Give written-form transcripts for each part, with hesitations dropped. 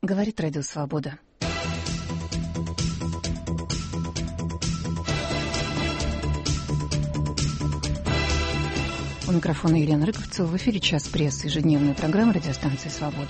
Говорит Радио Свобода. У микрофона Елена Рыковцева. В эфире «Час прессы», ежедневная программа радиостанции «Свобода».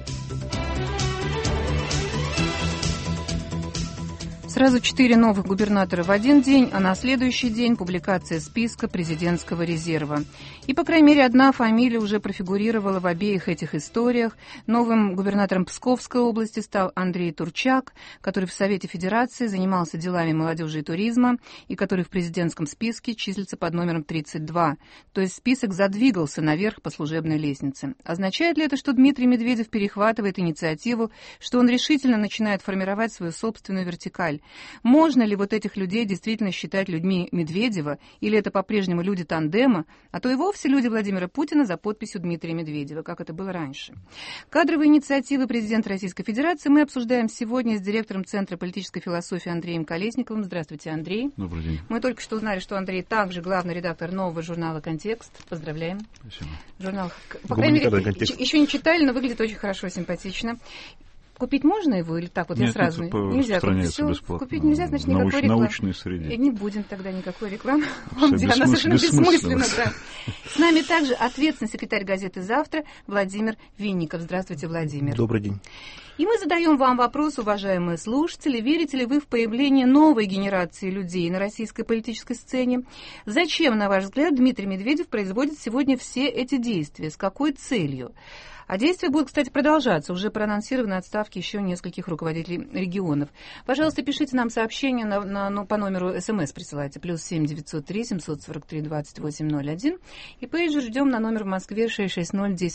Сразу 4 новых губернатора в один день, а на следующий день публикация списка президентского резерва. И, по крайней мере, одна фамилия уже профигурировала в обеих этих историях. Новым губернатором Псковской области стал Андрей Турчак, который в Совете Федерации занимался делами молодежи и туризма, и который в президентском списке числится под номером 32. То есть список задвигался наверх по служебной лестнице. Означает ли это, что Дмитрий Медведев перехватывает инициативу, что он решительно начинает формировать свою собственную вертикаль? Можно ли вот этих людей действительно считать людьми Медведева, или это по-прежнему люди тандема, а то и вовсе люди Владимира Путина за подписью Дмитрия Медведева, как это было раньше? Кадровые инициативы президента Российской Федерации мы обсуждаем сегодня с директором Центра политической философии Андреем Колесниковым. Здравствуйте, Андрей. Добрый день. Мы только что узнали, что Андрей также главный редактор нового журнала «Контекст». Поздравляем. Спасибо. Журнал, по крайней мере, еще не читали, но выглядит очень хорошо, симпатично. Купить можно его или так вот? Нет, я сразу нельзя купить. Купить нельзя, значит, никакой рекламы. Научной среде. Не будем тогда никакой рекламы. Она совершенно бессмысленна. Да. С нами также ответственный секретарь газеты «Завтра» Владимир Винников. Здравствуйте, Владимир. Добрый день. И мы задаем вам вопрос, уважаемые слушатели, верите ли вы в появление новой генерации людей на российской политической сцене? Зачем, на ваш взгляд, Дмитрий Медведев производит сегодня все эти действия? С какой целью? А действия будут, кстати, продолжаться. Уже проанонсированы отставки еще нескольких руководителей регионов. Пожалуйста, пишите нам сообщение по номеру СМС присылайте. +7 903 743 2801. И пейджер ждем на номер в Москве 660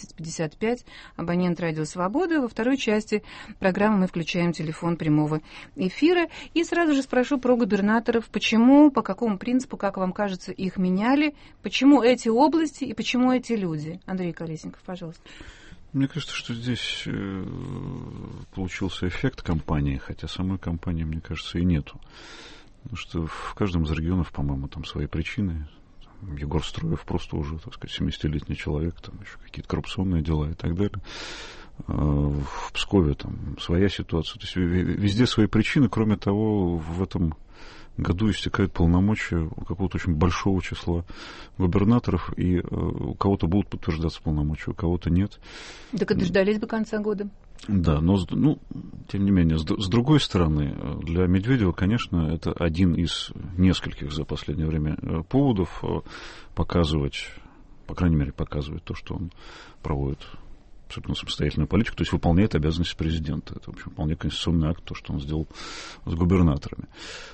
1055. Абонент Радио Свобода. Во второй части программы мы включаем телефон прямого эфира. И сразу же спрошу про губернаторов. Почему, по какому принципу, как вам кажется, их меняли? Почему эти области и почему эти люди? Андрей Колесников, пожалуйста. Мне кажется, что здесь получился эффект кампании, хотя самой кампании, мне кажется, и нету. Потому что в каждом из регионов, по-моему, там свои причины. Егор Строев просто уже, так сказать, 70-летний человек, там еще какие-то коррупционные дела и так далее. В Пскове там своя ситуация. То есть везде свои причины. Кроме того, в этом году истекают полномочия у какого-то очень большого числа губернаторов, и у кого-то будут подтверждаться полномочия, у кого-то нет. Так и дождались бы конца года. Да, но, тем не менее, с другой стороны, для Медведева, конечно, это один из нескольких за последнее время поводов показывать, по крайней мере, показывать то, что он проводит абсолютно самостоятельную политику, то есть выполняет обязанности президента. Это, в общем, вполне конституционный акт, то, что он сделал с губернаторами.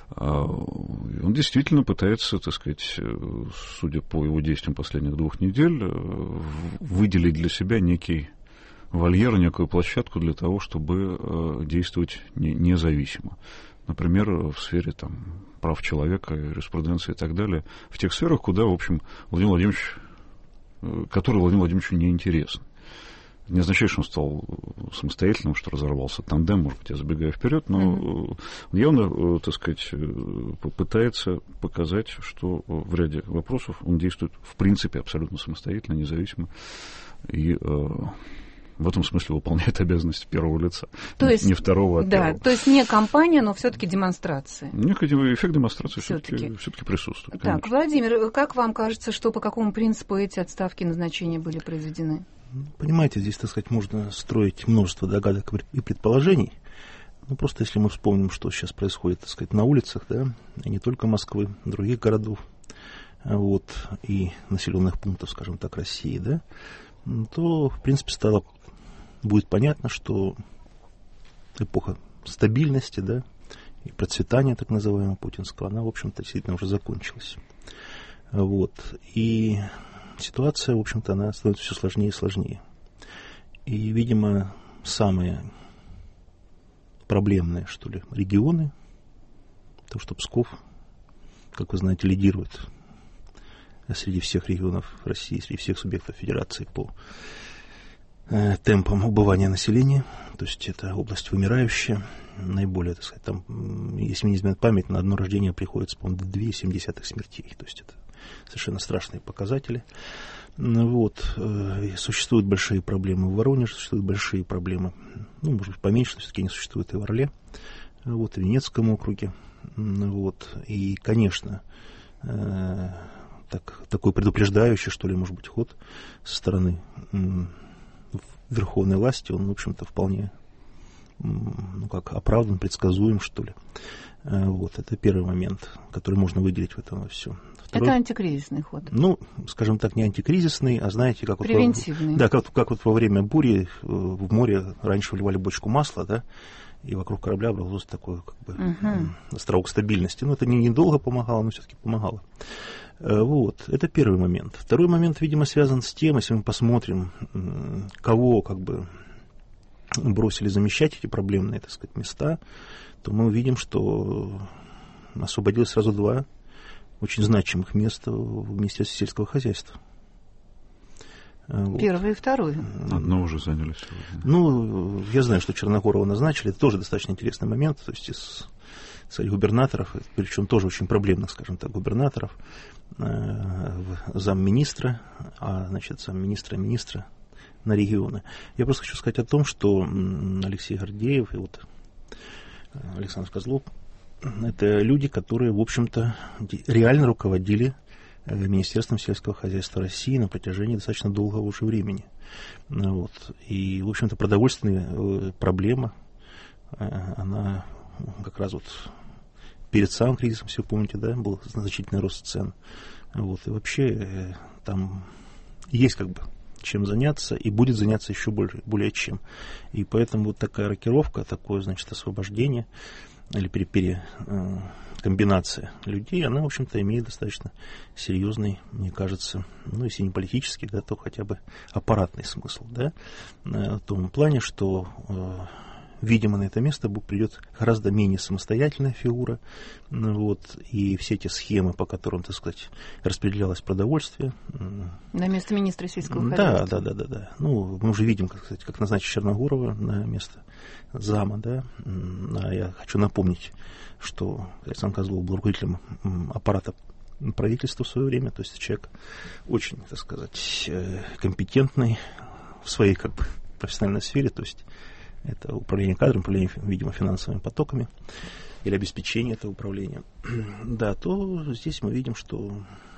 Он действительно пытается, так сказать, судя по его действиям последних 2 недель, выделить для себя некий вольер, некую площадку для того, чтобы действовать независимо. Например, в сфере прав человека, юриспруденции и так далее, в тех сферах, куда, в общем, которые Владимиру Владимировичу не интересны. Не означает, что он стал самостоятельным, что разорвался тандем, может быть, я забегаю вперед, но он явно, так сказать, пытается показать, что в ряде вопросов он действует, в принципе, абсолютно самостоятельно, независимо, и в этом смысле выполняет обязанности первого лица, то есть, не второго, а первого. Да, то есть не кампания, но все-таки демонстрация. Эффект демонстрации все-таки присутствует. Так, конечно. Владимир, как вам кажется, что по какому принципу эти отставки и назначения были произведены? Понимаете, здесь, так сказать, можно строить множество догадок и предположений. Просто если мы вспомним, что сейчас происходит, так сказать, на улицах, да, и не только Москвы, других городов, и населенных пунктов, скажем так, России, да, то, в принципе, будет понятно, что эпоха стабильности, да, и процветания, так называемого, путинского, она, в общем-то, действительно уже закончилась. И ситуация, в общем-то, она становится все сложнее и сложнее. И, видимо, самые проблемные, регионы, то, что Псков, как вы знаете, лидирует среди всех регионов России, среди всех субъектов федерации по темпам убывания населения, то есть это область вымирающая, наиболее, так сказать, там, если мне не изменяет память, на одно рождение приходится, по-моему, 2,7 смертей, то есть это совершенно страшные показатели. Вот. Существуют большие проблемы в Воронеже, существуют большие проблемы, ну, может быть, поменьше, но все-таки они существуют и в Орле, вот, и в Винницком округе. Вот. И, конечно, такой предупреждающий, что ли, может быть, ход со стороны верховной власти, он, в общем-то, вполне, ну, как оправдан, предсказуем, что ли. Вот, это первый момент, который можно выделить в этом во всем. Второй, это антикризисный ход. Ну, скажем так, не антикризисный, а, знаете, как превентивный. Вот, да, как вот во время бури в море раньше вливали бочку масла, да, и вокруг корабля образовался такой, как бы, островок стабильности. Ну, это недолго помогало, но все-таки помогало. Вот, это первый момент. Второй момент, видимо, связан с тем, если мы посмотрим, кого, как бы, бросили замещать эти проблемные, так сказать, места, то мы увидим, что освободилось сразу два очень значимых места в Министерстве сельского хозяйства. Вот. Первый и второй. Одно уже заняли сегодня. Ну, я знаю, что Черногорова назначили. Это тоже достаточно интересный момент. То есть из губернаторов, причем тоже очень проблемных, скажем так, губернаторов, замминистра, значит, замминистра на регионы. Я просто хочу сказать о том, что Алексей Гордеев и вот Александр Козлов — это люди, которые, в общем-то, реально руководили Министерством сельского хозяйства России на протяжении достаточно долгого уже времени. Вот. И, в общем-то, продовольственная проблема, она как раз вот перед самым кризисом, все помните, да, был значительный рост цен. Вот. И вообще там есть как бы чем заняться, и будет заняться еще более чем. И поэтому вот такая рокировка, такое, значит, освобождение или комбинация людей, она, в общем-то, имеет достаточно серьезный, мне кажется, ну, если не политический, да, то хотя бы аппаратный смысл, да, в том плане, что, видимо, на это место придет гораздо менее самостоятельная фигура, вот, и все эти схемы, по которым, так сказать, распределялось продовольствие. На место министра сельского хозяйства. Да. Ну, мы уже видим, как назначить Черногорова на место зама, да. А я хочу напомнить, что Александр Козлов был руководителем аппарата правительства в свое время, то есть человек очень, так сказать, компетентный в своей, как бы, профессиональной сфере, то есть это управление кадрами, управление, видимо, финансовыми потоками или обеспечение этого управления. Да, то здесь мы видим, что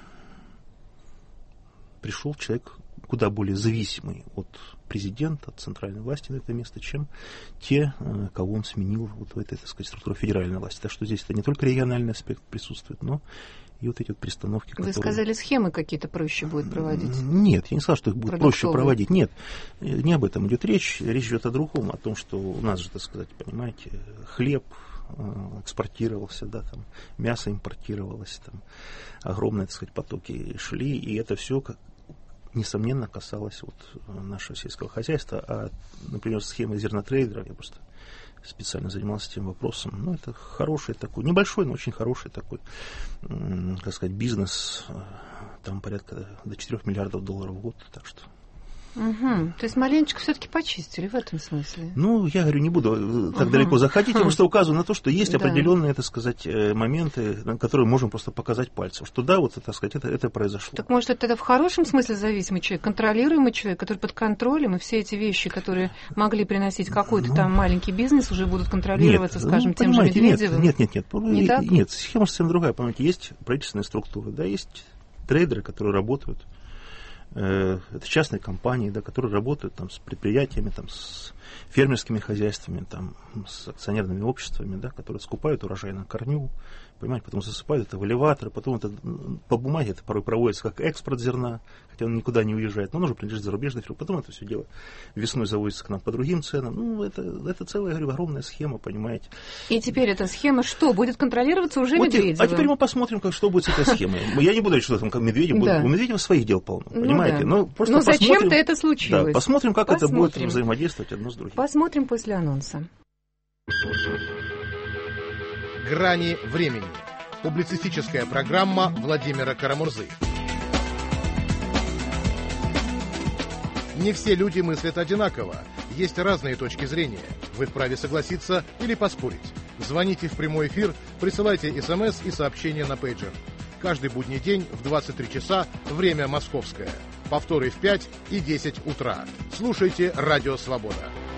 пришел человек куда более зависимый от президента, от центральной власти на это место, чем те, кого он сменил вот в этой, так сказать, структуре федеральной власти. Так что здесь это не только региональный аспект присутствует, но и вот эти вот перестановки, Вы сказали, схемы какие-то проще будет проводить? Нет, я не сказал, что их будет проще проводить. Нет, не об этом идет речь. Речь идет о другом, о том, что у нас же, так сказать, понимаете, хлеб экспортировался, да, там, мясо импортировалось, там, огромные, так сказать, потоки шли, и это все, несомненно, касалось вот нашего сельского хозяйства. А, например, схемы зернотрейдеров, я просто специально занимался этим вопросом. Ну, это хороший такой, небольшой, но очень хороший такой, так сказать, бизнес. Там порядка до 4 миллиардов долларов в год, так что... Угу. То есть маленечко все-таки почистили в этом смысле? Ну, я говорю, не буду так далеко заходить, я просто указываю на то, что есть определенные, так сказать, моменты, на которые можем просто показать пальцем, что да, вот, так сказать, это произошло. Так может, это в хорошем смысле зависимый человек, контролируемый человек, который под контролем, и все эти вещи, которые могли приносить какой-то там маленький бизнес, уже будут контролироваться, скажем, тем же Медведевым? Нет. Не так? Нет, схема совсем другая. Понимаете, есть правительственные структуры, да, есть трейдеры, которые работают. Это частные компании, да, которые работают там с предприятиями, там, с фермерскими хозяйствами, там, с акционерными обществами, да, которые скупают урожай на корню, понимаете, потом засыпают это в элеваторы, потом это по бумаге это порой проводится как экспорт зерна, хотя он никуда не уезжает, но он уже принадлежит зарубежной фирме, потом это все дело весной завозится к нам по другим ценам. Ну, это целая, говорю, огромная схема, понимаете. И теперь эта схема что? Будет контролироваться уже вот Медведевым? А теперь мы посмотрим, что будет с этой схемой. Я не буду говорить, что там как Медведев будет. У Медведева своих дел полно, понимаете. Но зачем-то это случилось. Да, посмотрим, как это будет взаимодействовать одно с другим. Посмотрим после анонса. «Грани времени». Публицистическая программа Владимира Карамурзы. Не все люди мыслят одинаково. Есть разные точки зрения. Вы вправе согласиться или поспорить. Звоните в прямой эфир, присылайте СМС и сообщения на пейджер. Каждый будний день в 23 часа, время московское. Повторы в 5 и 10 утра. Слушайте «Радио Свобода».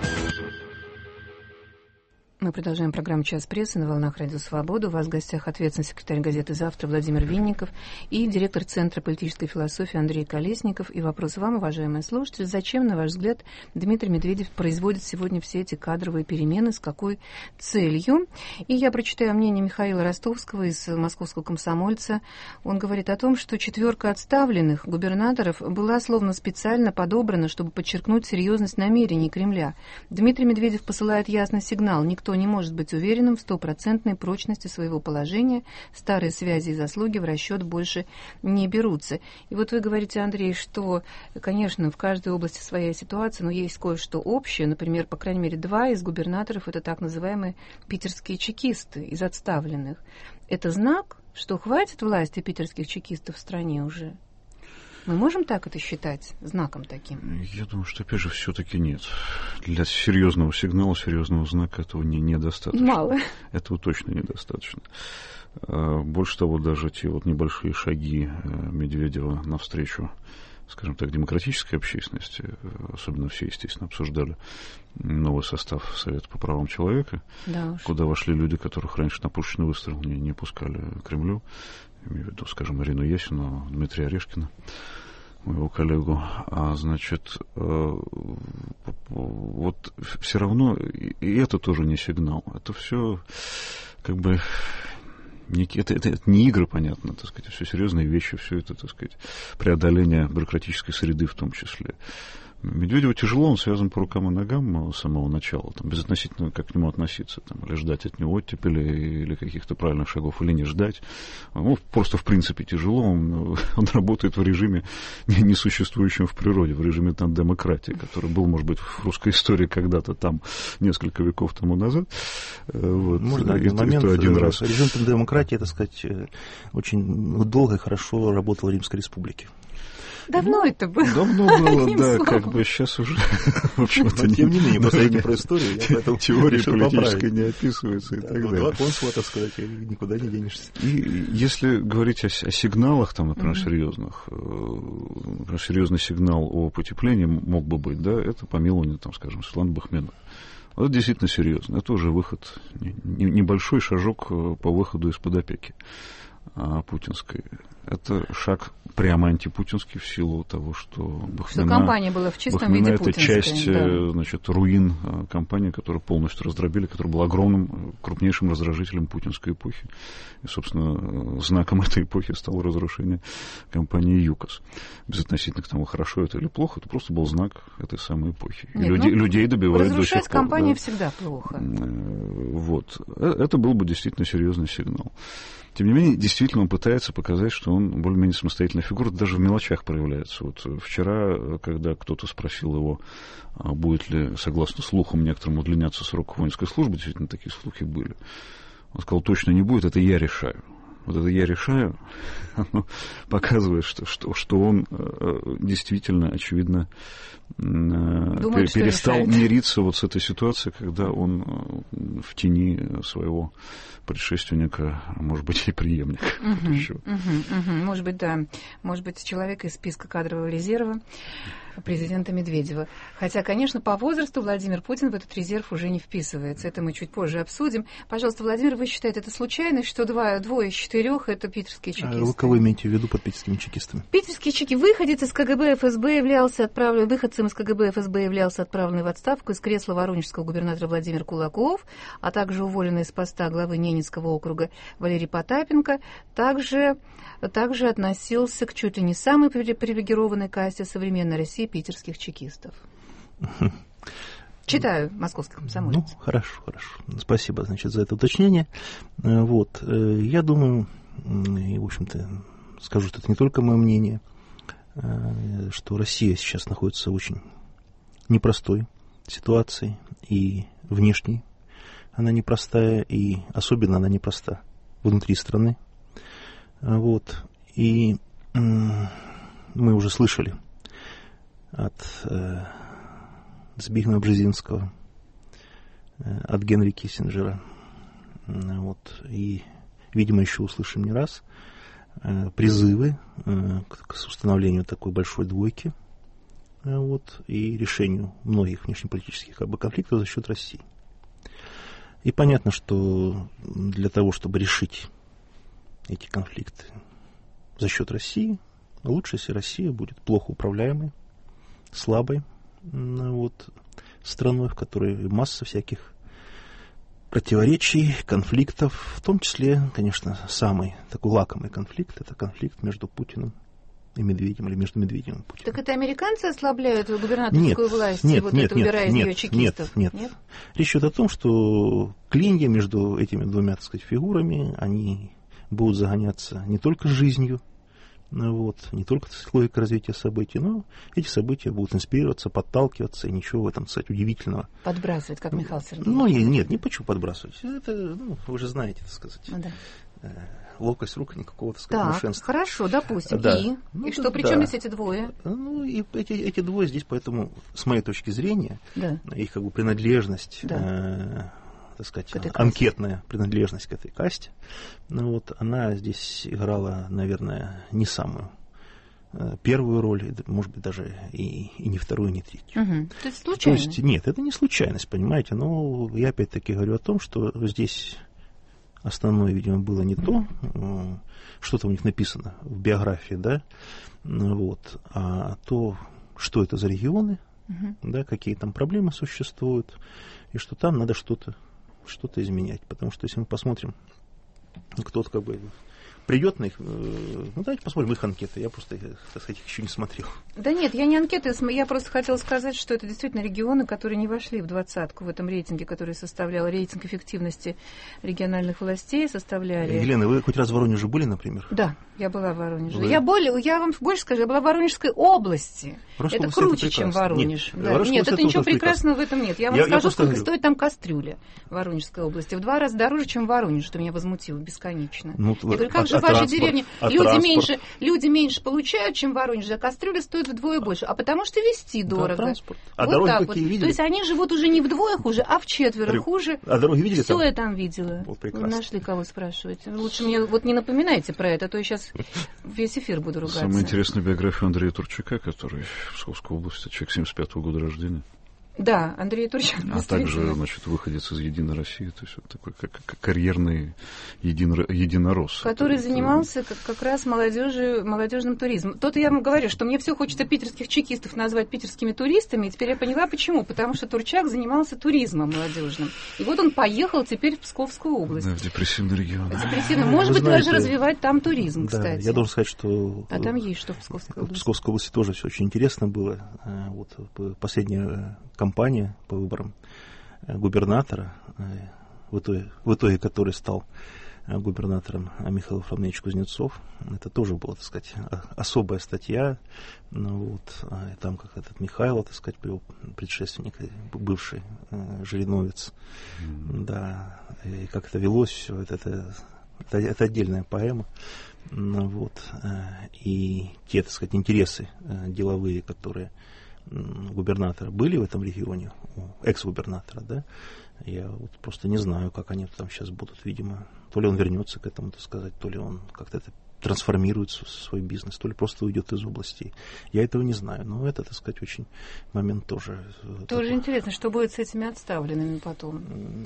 Мы продолжаем программу «Час прессы» на волнах «Радио Свобода». У вас в гостях ответственный секретарь газеты «Завтра» Владимир Винников и директор Центра политической философии Андрей Колесников. И вопрос вам, уважаемые слушатели: зачем, на ваш взгляд, Дмитрий Медведев производит сегодня все эти кадровые перемены, с какой целью? И я прочитаю мнение Михаила Ростовского из «Московского комсомольца». Он говорит о том, что 4 отставленных губернаторов была словно специально подобрана, чтобы подчеркнуть серьезность намерений Кремля. Дмитрий Медведев посылает ясный сигнал: никто не может быть уверенным в стопроцентной прочности своего положения, старые связи и заслуги в расчет больше не берутся. И вот вы говорите, Андрей, что, конечно, в каждой области своя ситуация, но есть кое-что общее. Например, по крайней мере, 2 из губернаторов — это так называемые питерские чекисты из отставленных. Это знак, что хватит власти питерских чекистов в стране уже? Мы можем так это считать, знаком таким? Я думаю, что, опять же, все-таки нет. Для серьезного сигнала, серьезного знака этого недостаточно. Мало. Этого точно недостаточно. Больше того, даже те вот небольшие шаги Медведева навстречу, скажем так, демократической общественности, особенно все, естественно, обсуждали новый состав Совета по правам человека, да, куда вошли люди, которых раньше на пушечный выстрел не пускали к Кремлю. Я имею в виду, скажем, Марину Ясину, Дмитрия Орешкина, моего коллегу. Значит, вот все равно и это тоже не сигнал. Это все как бы... Это не игры, понятно, так сказать, все серьезные вещи, все это, так сказать, преодоление бюрократической среды в том числе. Медведеву тяжело, он связан по рукам и ногам с самого начала, там, безотносительно как к нему относиться, там, или ждать от него оттепели, или каких-то правильных шагов, или не ждать. Ну, просто в принципе тяжело, он работает в режиме, не существующем в природе, в режиме там демократии, который был, может быть, в русской истории когда-то там, несколько веков тому назад. Вот. Можно один момент. Режим демократии, так сказать, очень долго и хорошо работал в Римской Республике. Давно это было. Давно было, да, как бы сейчас уже, в общем-то, тем не менее, посмотрите про историю, теория политическая не описывается и так далее. 2 консула, так сказать, никуда не денешься. И если говорить о сигналах, там, например, серьезных, например, серьезный сигнал о потеплении мог бы быть, да, это помилование, там, скажем, Светланы Бахменовой. Вот это действительно серьезно. Это уже выход, небольшой шажок по выходу из-под опеки путинской. Это шаг прямо антипутинский в силу того, что Бахмена... Что кампания была в чистом виде путинская. Это часть, да, значит, руин кампании, которую полностью раздробили, которая была огромным, крупнейшим раздражителем путинской эпохи. И, собственно, знаком этой эпохи стало разрушение кампании ЮКОС. Безотносительно к тому, хорошо это или плохо, это просто был знак этой самой эпохи. И людей добивают до сих пор. Разрушать кампанию всегда плохо. Вот. Это был бы действительно серьезный сигнал. Тем не менее, действительно, он пытается показать, что он более-менее самостоятельная фигура, даже в мелочах проявляется. Вот вчера, когда кто-то спросил его, будет ли, согласно слухам некоторым, удлиняться срок воинской службы, действительно, такие слухи были. Он сказал, точно не будет, это я решаю. Вот это я решаю, оно показывает, что он действительно, очевидно, перестал мириться вот с этой ситуацией, когда он в тени своего предшественника, а может быть, и преемника. Может быть, да. Может быть, человек из списка кадрового резерва президента Медведева. Хотя, конечно, по возрасту Владимир Путин в этот резерв уже не вписывается. Это мы чуть позже обсудим. Пожалуйста, Владимир, вы считаете, это случайность, что 2 из 4 это питерские чекисты? Вы кого имеете в виду под питерскими чекистами? Питерские чеки. Выходец из КГБ ФСБ выходцем из КГБ ФСБ являлся отправленный в отставку из кресла воронежского губернатора Владимир Кулаков, а также уволенный с поста главы Ненецкого округа Валерий Потапенко, также относился к чуть ли не самой привилегированной касте современной России питерских чекистов. Читаю «Московский комсомолец». Ну, хорошо. Спасибо, значит, за это уточнение. Вот. Я думаю, и, в общем-то, скажу, что это не только мое мнение, что Россия сейчас находится в очень непростой ситуации, и внешней она непростая, и особенно она непроста внутри страны. Вот. И мы уже слышали от Збигнева Бжезинского, от Генри Киссинджера, вот, и, видимо, еще услышим не раз, призывы к установлению такой большой двойки и решению многих внешнеполитических конфликтов за счет России. И понятно, что для того, чтобы решить эти конфликты за счет России, лучше, если Россия будет плохо управляемой, слабой страной, в которой масса всяких противоречий, конфликтов, в том числе, конечно, самый такой лакомый конфликт — это конфликт между Путиным и Медведевым, или между Медведевым и Путиным. Так это американцы ослабляют губернаторскую власть, убирая из нее чекистов? Нет. Речь идет о том, что клинья между этими двумя, так сказать, фигурами, они будут загоняться не только жизнью, не только логикой развития событий, но эти события будут инспирироваться, подталкиваться, и ничего в этом, кстати, удивительного. Подбрасывать, как Михаил Сергеевич. Нет, не почему подбрасывать. Это, вы же знаете, так сказать. Ловкость рук, никакого, так сказать, совершенства. Хорошо, допустим. Да. И что, при чем здесь эти двое? И эти двое здесь, поэтому, с моей точки зрения, их принадлежность, так сказать, анкетная принадлежность к этой касте, она здесь играла, наверное, не самую первую роль, может быть, даже и не вторую, и не третью. То есть случайно? Нет, это не случайность, понимаете, но я опять-таки говорю о том, что здесь основное, видимо, было не то, что там у них написано в биографии, а то, что это за регионы, какие там проблемы существуют, и что там надо что-то изменять. Потому что если мы посмотрим, кто-то придет на их... давайте посмотрим их анкеты. Я просто, так сказать, их еще не смотрел. Да нет, я не анкеты, я просто хотела сказать, что это действительно регионы, которые не вошли в двадцатку в этом рейтинге, который составлял рейтинг эффективности региональных властей, составляли... Елена, вы хоть раз в Воронеже были, например? Да, я была в Воронеже. Я вам больше скажу, я была в Воронежской области. Это круче, чем Воронеж. Нет, это ничего прекрасного в этом нет. Я вам скажу, сколько стоит там кастрюля в Воронежской области. В 2 раза дороже, чем в Воронеже, что меня возмутило бесконечно. Я говорю, как же в вашей деревне люди меньше получают, чем в Воронеже, а кастрюля стоит вдвое больше. А потому что везти дорого. Транспорт. А дороги какие видели? То есть они живут уже не вдвое хуже, а в 4 хуже. А дороги видели? Все я там видела. Вы нашли кого спрашивать. Лучше мне не напоминайте про это, а то я сейчас весь эфир буду ругаться. Самая интересная биография Андрея Турчака, который в Псковской области, человек 75-го года рождения. Да, Андрей Турчак. А также, выходец из «Единой России», то есть такой как карьерный единорос. Который занимался как раз молодежным туризмом. То-то я вам говорю, что мне все хочется питерских чекистов назвать питерскими туристами, и теперь я поняла, почему. Потому что Турчак занимался туризмом молодежным. И вот он поехал теперь в Psковскую область. Да, в депрессивный регион. Может быть, даже развивать там туризм, кстати. Я должен сказать, что... А там есть что в Псковской области? В Псковской области тоже все очень интересно было. Последняя кампания по выборам губернатора, в итоге который стал губернатором Михаил Фомич Кузнецов. Это тоже была, так сказать, особая статья. Там как этот Михаил, так сказать, его предшественник, бывший жириновец. Да, и как это велось все, это отдельная поэма. И те, так сказать, интересы деловые, которые губернатора были в этом регионе, экс-губернатора, я просто не знаю, как они там сейчас будут, видимо, то ли он вернется к этому, так сказать, то ли он как-то это трансформирует свой бизнес, то ли просто уйдет из области. Я этого не знаю, но это, так сказать, очень момент тоже... Тоже интересно, что будет с этими отставленными потом?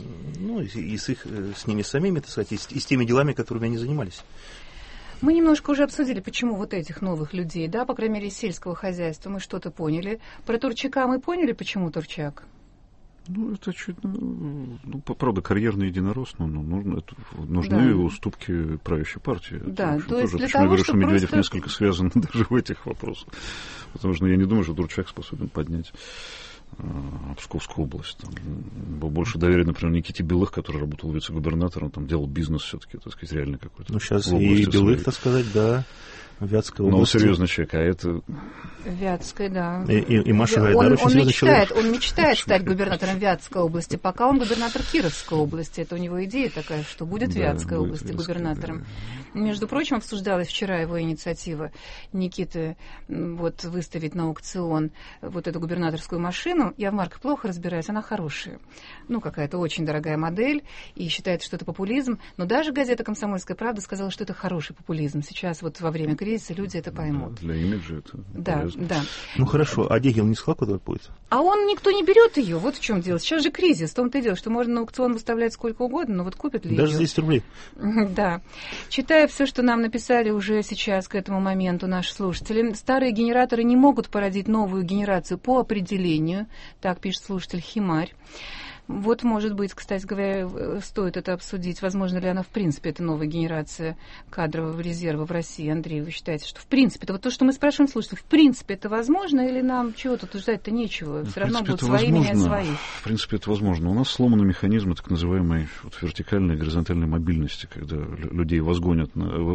С ними самими, так сказать, и с теми делами, которыми они занимались. Мы немножко уже обсудили, почему вот этих новых людей, по крайней мере, из сельского хозяйства мы что-то поняли. Про Турчака мы поняли, почему Турчак? Это чуть, правда, карьерный единорос, но нужны уступки правящей партии. Да, то есть тоже, почему я говорю, что Медведев несколько связан даже в этих вопросах. Потому что я не думаю, что Турчак способен поднять Псковскую область. Там было больше доверия, например, Никите Белых, который работал вице-губернатором, там делал бизнес все-таки, так сказать, реально какой-то. Сейчас и Белых, так сказать, да. Вятской области. Ну, серьезный человек, а это... Вятской, да. И Маша Гайдар очень серьезный человек. Он мечтает стать губернатором Вятской области, пока он губернатор Кировской области. Это у него идея такая, что будет Вятской области губернатором. Да. Между прочим, обсуждалась вчера его инициатива Никиты вот, выставить на аукцион вот эту губернаторскую машину. Я в марках плохо разбираюсь, она хорошая. Ну, какая-то очень дорогая модель, и считается, что это популизм. Но даже газета «Комсомольская правда» сказала, что это хороший популизм. Сейчас вот во время кризиса люди это поймут. Да, для имиджа это полезно. Да. Ну хорошо, а деньги он не складывает будет? А он, никто не берет ее, вот в чем дело. Сейчас же кризис, в том-то и дело, что можно на аукцион выставлять сколько угодно, но вот купят ли даже ее? за 10 рублей. Да. Читая все, что нам написали уже сейчас к этому моменту наши слушатели, старые генераторы не могут породить новую генерацию по определению, так пишет слушатель Химарь. Вот, может быть, кстати говоря, стоит это обсудить. Возможно ли она, в принципе, это новая генерация кадрового резерва в России? Андрей, вы считаете, что в принципе, это вот то, что мы спрашиваем слушателей, в принципе, это возможно или нам чего тут ждать-то нечего? Все равно будут свои менять свои. В принципе, это возможно. У нас сломаны механизмы так называемой вот, вертикальной и горизонтальной мобильности, когда людей возгоняют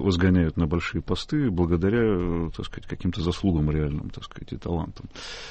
на большие посты благодаря, так сказать, каким-то заслугам реальным, так сказать, и талантам.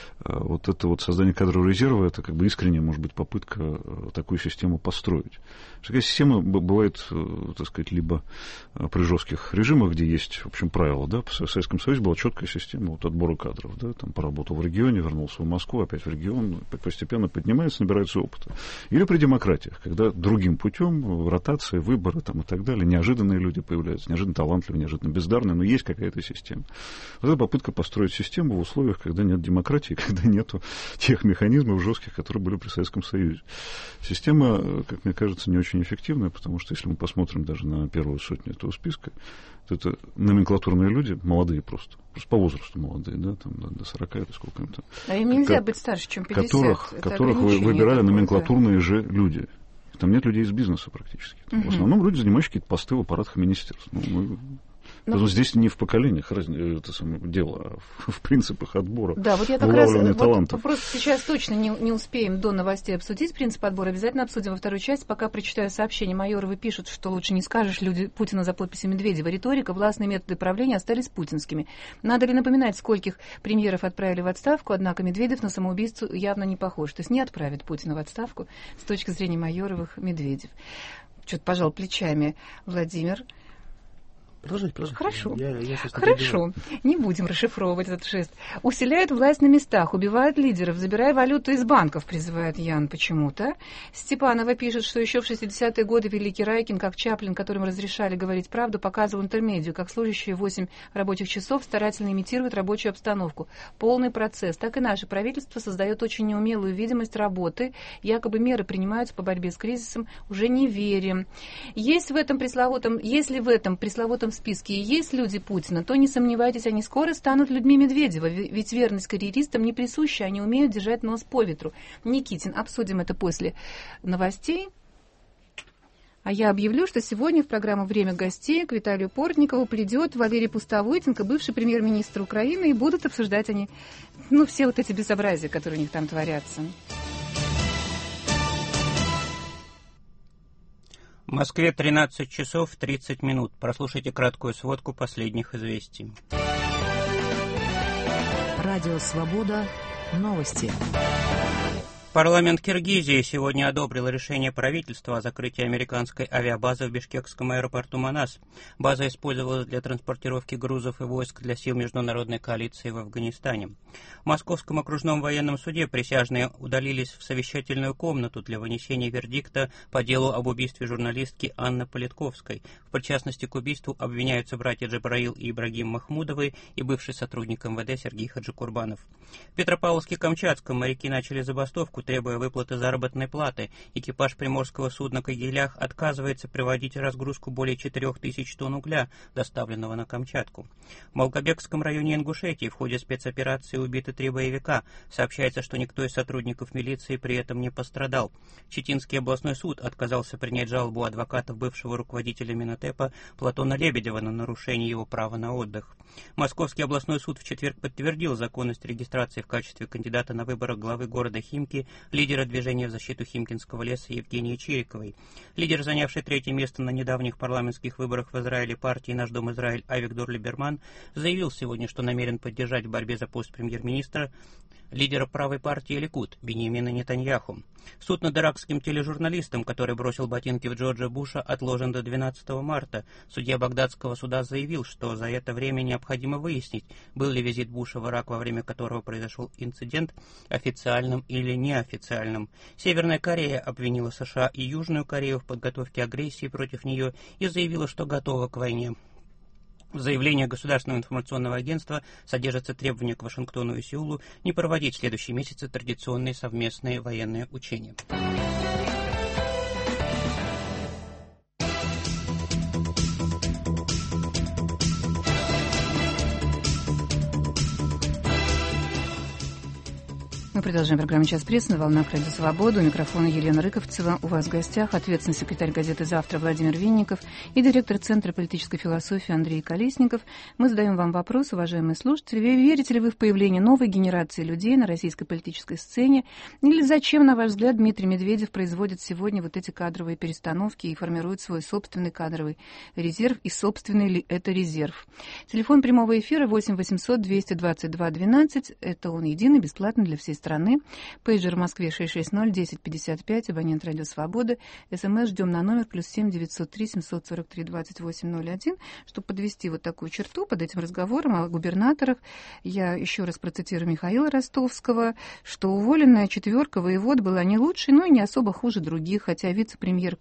Вот это вот создание кадрового резерва, это как бы искренняя, может быть, попытка такую систему построить. Такая система бывает, так сказать, либо при жестких режимах, где есть, в общем, правила, да, в Советском Союзе была четкая система вот, отбора кадров, да, там поработал в регионе, вернулся в Москву, опять в регион, постепенно поднимается, набирается опыта. Или при демократиях, когда другим путем, ротация, выборы там, и так далее, неожиданные люди появляются, неожиданно талантливые, неожиданно бездарные, но есть какая-то система. Вот это попытка построить систему в условиях, когда нет демократии, когда нету тех механизмов жестких, которые были при Советском Союзе. Система, как мне кажется, не очень эффективная, потому что если мы посмотрим даже на первую сотню этого списка, то это номенклатурные люди, молодые просто по возрасту молодые, да, там до 40 или сколько им там. А им нельзя быть старше, чем 50. Которых выбирали номенклатурные же люди. Там нет людей из бизнеса практически. В основном люди, занимающие какие-то посты в аппаратах министерств. Но здесь не в поколениях это самое дело, а в принципах отбора. Да, вот я как раз просто сейчас точно не успеем до новостей обсудить принцип отбора. Обязательно обсудим во второй части. Пока прочитаю сообщение. Майоровы пишут, что лучше не скажешь, люди Путина за подписью Медведева. Риторика, властные методы правления остались путинскими. Надо ли напоминать, скольких премьеров отправили в отставку, однако Медведев на самоубийцу явно не похож. То есть не отправит Путина в отставку с точки зрения Майоровых Медведев. Что-то пожал плечами Владимир. Продолжайте. Хорошо. Хорошо. Не будем расшифровывать этот жест. Усиляют власть на местах, убивают лидеров, забирая валюту из банков, призывает Ян почему-то. Степанова пишет, что еще в 60-е годы великий Райкин, как Чаплин, которым разрешали говорить правду, показывал интермедию, как служащие 8 рабочих часов старательно имитируют рабочую обстановку. Полный процесс. Так и наше правительство создает очень неумелую видимость работы. Якобы меры принимаются по борьбе с кризисом. Уже не верим. Если в этом пресловутом списке и есть люди Путина, то не сомневайтесь, они скоро станут людьми Медведева, ведь верность карьеристам не присуща, они умеют держать нос по ветру. Никитин, обсудим это после новостей. А я объявлю, что сегодня в программу «Время гостей» к Виталию Портникову придет Валерий Пустовойтенко, бывший премьер-министр Украины, и будут обсуждать они, все вот эти безобразия, которые у них там творятся. В Москве 13 часов 30 минут. Прослушайте краткую сводку последних известий. Радио «Свобода». Новости. Парламент Киргизии сегодня одобрил решение правительства о закрытии американской авиабазы в Бишкекском аэропорту Манас. База использовалась для транспортировки грузов и войск для сил международной коалиции в Афганистане. В Московском окружном военном суде присяжные удалились в совещательную комнату для вынесения вердикта по делу об убийстве журналистки Анны Политковской. В причастности к убийству обвиняются братья Джабраил и Ибрагим Махмудовы и бывший сотрудник МВД Сергей Хаджикурбанов. В Петропавловске-Камчатском моряки начали забастовку, требуя выплаты заработной платы. Экипаж приморского судна «Кагилях» отказывается приводить разгрузку более 4000 тонн угля, доставленного на Камчатку. В Малгобекском районе Ингушетии в ходе спецоперации убиты 3 боевика. Сообщается, что никто из сотрудников милиции при этом не пострадал. Читинский областной суд отказался принять жалобу адвокатов бывшего руководителя Минотепа Платона Лебедева на нарушение его права на отдых. Московский областной суд в четверг подтвердил законность регистрации в качестве кандидата на выборах главы города Химки лидера движения в защиту Химкинского леса Евгении Чириковой. Лидер, занявший 3-е место на недавних парламентских выборах в Израиле партии «Наш дом Израиль» Авигдор Либерман, заявил сегодня, что намерен поддержать в борьбе за пост премьер-министра лидера правой партии Ликуд Биньямина Нетаньяху. Суд над иракским тележурналистом, который бросил ботинки в Джорджа Буша, отложен до 12 марта. Судья Багдадского суда заявил, что за это время необходимо выяснить, был ли визит Буша в Ирак, во время которого произошел инцидент, официальным или неофициальным. Северная Корея обвинила США и Южную Корею в подготовке агрессии против нее и заявила, что готова к войне. В заявлении Государственного информационного агентства содержатся требования к Вашингтону и Сеулу не проводить в следующие месяцы традиционные совместные военные учения. Мы продолжаем программу «Час прессы» на волнах Радио Свобода. У микрофона Елена Рыковцева. У вас в гостях ответственный секретарь газеты «Завтра» Владимир Винников и директор Центра политической философии Андрей Колесников. Мы задаем вам вопрос, уважаемые слушатели. Верите ли вы в появление новой генерации людей на российской политической сцене? Или зачем, на ваш взгляд, Дмитрий Медведев производит сегодня вот эти кадровые перестановки и формирует свой собственный кадровый резерв? И собственный ли это резерв? Телефон прямого эфира 8 800 222 12. Это он единый, бесплатный для всей страны. Пейджер в Москве 660-1055, абонент Радио Свобода. СМС ждем на номер +7 903 743 2801. Чтобы подвести вот такую черту под этим разговором о губернаторах, я еще раз процитирую Михаила Ростовского, что уволенная 4-ка воевод была не лучшей, но и не особо хуже других, хотя вице-премьер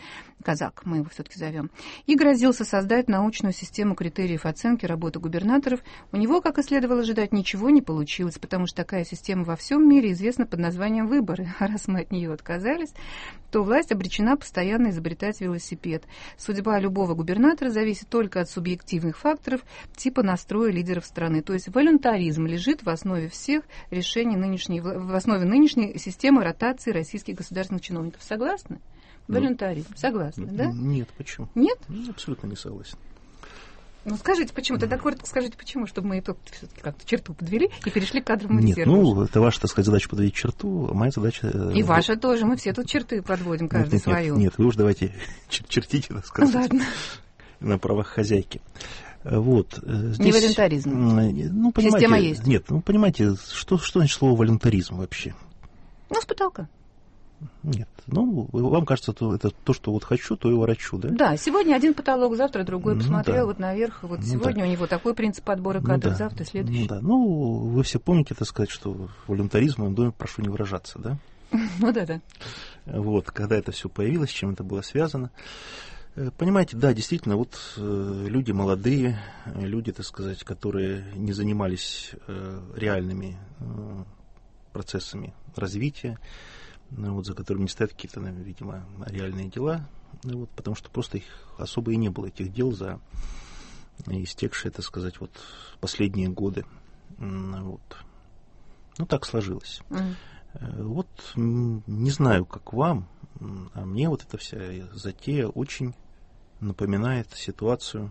Казак, мы его все-таки зовем, и грозился создать научную систему критериев оценки работы губернаторов. У него, как и следовало ожидать, ничего не получилось, потому что такая система во всем мире известна под названием выборы. А раз мы от нее отказались, то власть обречена постоянно изобретать велосипед. Судьба любого губернатора зависит только от субъективных факторов, типа настроя лидеров страны. То есть волюнтаризм лежит в основе всех решений в основе нынешней системы ротации российских государственных чиновников. Согласны? Волюнтаризм. Согласны, да? Нет, почему? Нет? Абсолютно не согласен. Ну, скажите, почему? Тогда коротко скажите, почему, чтобы мы итог все-таки как-то черту подвели и перешли к кадровому резерву. Нет, ну, это ваша, так сказать, задача подводить черту, а моя задача... И ваша тоже, мы все тут черты подводим, каждый свою. Нет, вы уж давайте чертите, так сказать, ладно, на правах хозяйки. Вот. Здесь, не волюнтаризм. Ну, система есть. Нет, ну, понимаете, что значит слово волюнтаризм вообще? Ну, с потолка. Нет, ну, вам кажется, это то, что вот хочу, то и ворочу, да? Да, сегодня один потолок, завтра другой, посмотрел вот наверх, вот сегодня у него такой принцип отбора кадров, завтра следующий. Ну, вы все помните, так сказать, что волюнтаризм, в моем доме прошу не выражаться, да? Ну, да. Вот, когда это все появилось, с чем это было связано. Понимаете, да, действительно, вот люди молодые, люди, так сказать, которые не занимались реальными процессами развития, вот, за которыми не стоят какие-то, видимо, реальные дела, вот, потому что просто их особо и не было, этих дел, за истекшие, так сказать, вот последние годы. Вот. Ну, так сложилось. Вот не знаю, как вам, а мне вот эта вся затея очень напоминает ситуацию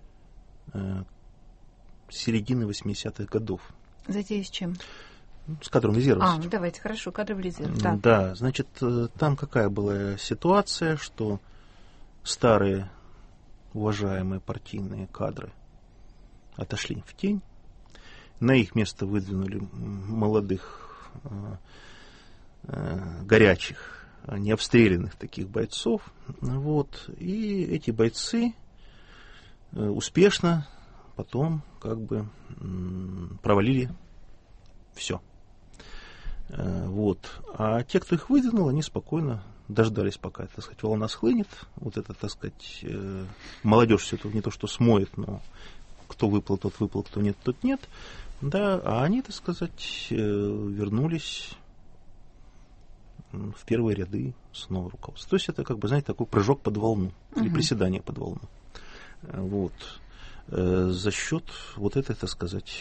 середины 80-х годов. Затея с чем? С кадровым резервом. Давайте, хорошо, кадровый резерв. Да, значит, там какая была ситуация, что старые уважаемые партийные кадры отошли в тень, на их место выдвинули молодых, горячих, необстрелянных таких бойцов, вот, и эти бойцы успешно потом как бы провалили все. Вот. А те, кто их выдвинул, они спокойно дождались, пока, так сказать, волна схлынет. Вот это, так сказать, молодежь все это не то, что смоет, но кто выплыл, тот выплыл, кто нет, тот нет. Да, а они, так сказать, вернулись в первые ряды снова руководства. То есть это, как бы, знаете, такой прыжок под волну, или приседание под волну. Вот. За счет вот этой, так сказать,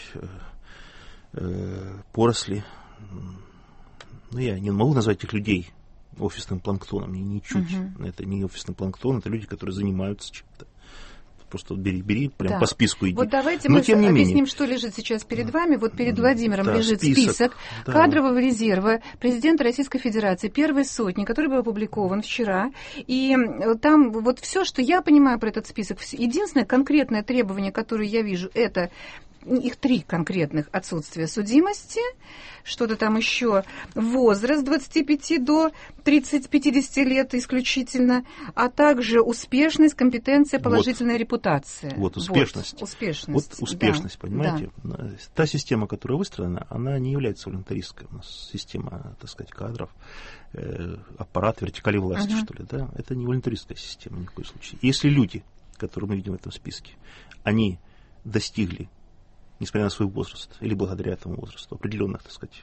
поросли. Ну, я не могу назвать этих людей офисным планктоном, ничуть. Это не офисный планктон, это люди, которые занимаются чем-то. просто бери, прям да. по списку иди. Вот давайте но, мы тем не объясним, менее, что лежит сейчас перед вами. Вот перед Владимиром да, лежит список да. кадрового резерва президента Российской Федерации первой сотни, который был опубликован вчера. И там вот все, что я понимаю про этот список, единственное конкретное требование, которое я вижу, это их 3 конкретных: отсутствие судимости, что-то там еще, возраст 25 до 50 лет исключительно, а также успешность, компетенция, положительная репутация. Вот успешность. Вот успешность, да, понимаете? Да. Та система, которая выстроена, она не является волонтаристской. У нас система, так сказать, кадров, аппарат вертикали власти, что ли, да? Это не волонтаристская система ни в коем случае. Если люди, которые мы видим в этом списке, они достигли, несмотря на свой возраст, или благодаря этому возрасту, определенных, так сказать,